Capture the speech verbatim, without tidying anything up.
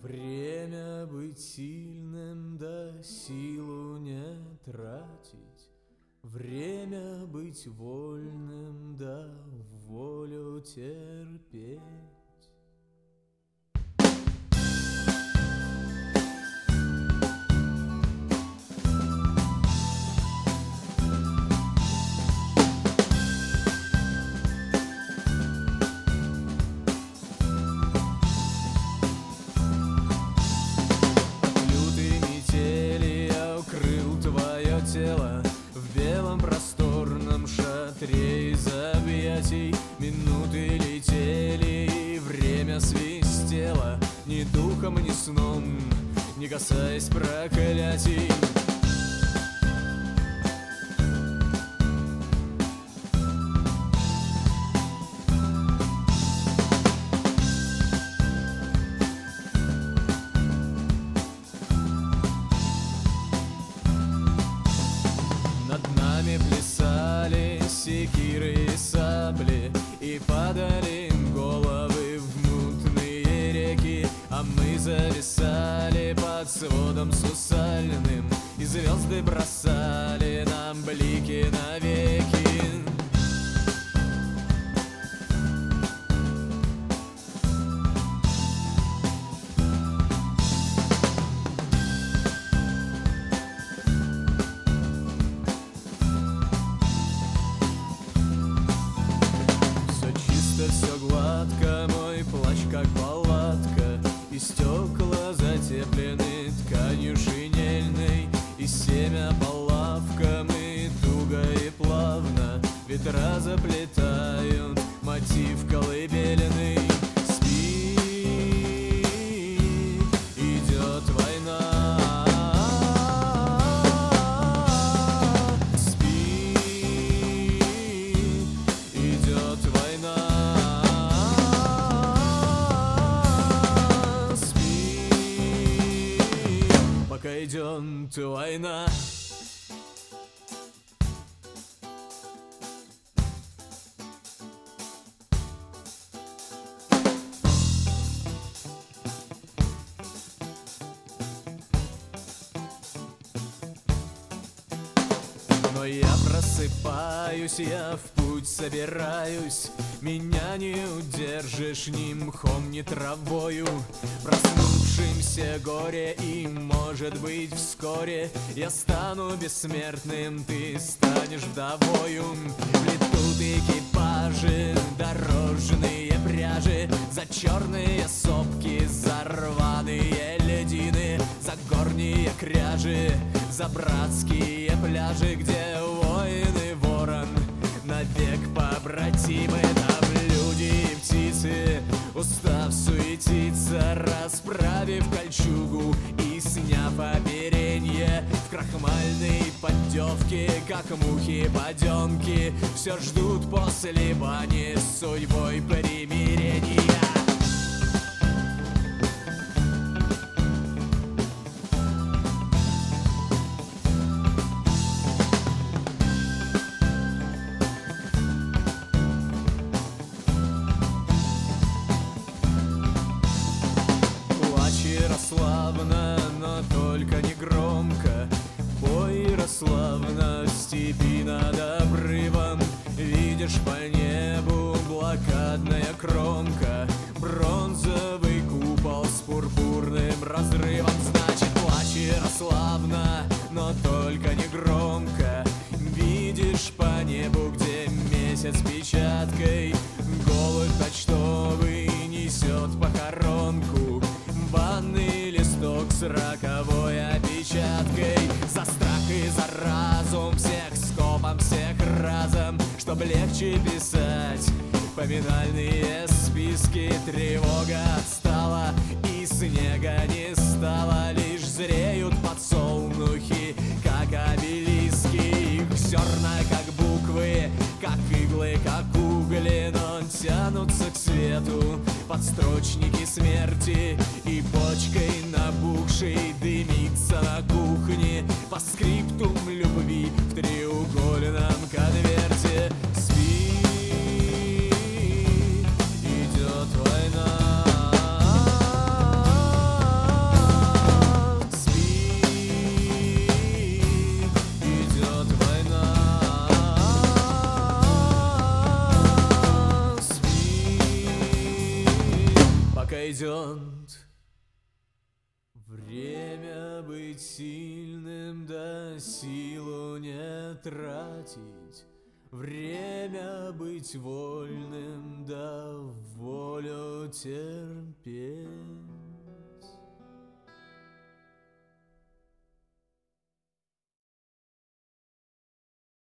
Время быть сильным, да силу не тратить. Время быть вольным, да волю терпеть. Тело в белом просторном шатре из объятий. Минуты летели, и время свистело, ни духом, ни сном, не касаясь проклятий. Плясали секиры и сабли, и падали головы в мутные реки, а мы зависали под сводом сусальным, и звезды бросали нам блики навеки. Все гладко, мой плащ как палатка, и стекла затеплены тканью шинельной, и семя по лавкам, и туго и плавно ветра заплетают мотив колыбельный. Спи, идет война. Спи, идет война. Пока идет война. Но я просыпаюсь, я в путь собираюсь, меня не удержишь ни мхом, ни травою. Проснувшимся горе, и, может быть, вскоре я стану бессмертным, ты станешь вдовою. Плетут экипажи, дорожные пряжи, за черные сопки, за рваные льдины, за горние кряжи, за братские пляжи, где воин и ворон навек побратимы. Там люди и птицы, устав суетиться, расправив кольчугу и сняв оперенье, в крахмальной поддевке, как мухи-поденки, все ждут после бани с судьбой примирения. Ярославна, но только не громко. Пой, Ярославна, в степи над обрывом. Видишь по небу блокадная кромка, бронзовый купол с пурпурным разрывом. Значит, плачь, Ярославна, но только не громко. Видишь по небу, где месяц печаткой голубь почтовый несет похоронку, банный листок с роковой опечаткой. За страх и за разум, всех скопом, всех разом, чтоб легче писать поминальные списки. Тревога отстала, и снега не стало, лишь зреют подсолнухи, как обелиски. Их зерна, как буквы, как иглы, как угли, но тянутся к свету подстрочники смерти, и почкой набухшей дымится на кухне по скриптум любви в треугольном конверте. Спи, идет война. пройдет. Время быть сильным, да силу не тратить. Время быть вольным, да волю терпеть.